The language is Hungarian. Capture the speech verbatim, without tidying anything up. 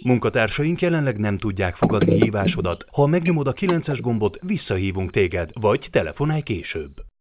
Munkatársaink jelenleg nem tudják fogadni hívásodat. Ha megnyomod a kilences gombot, visszahívunk téged, vagy telefonálj később.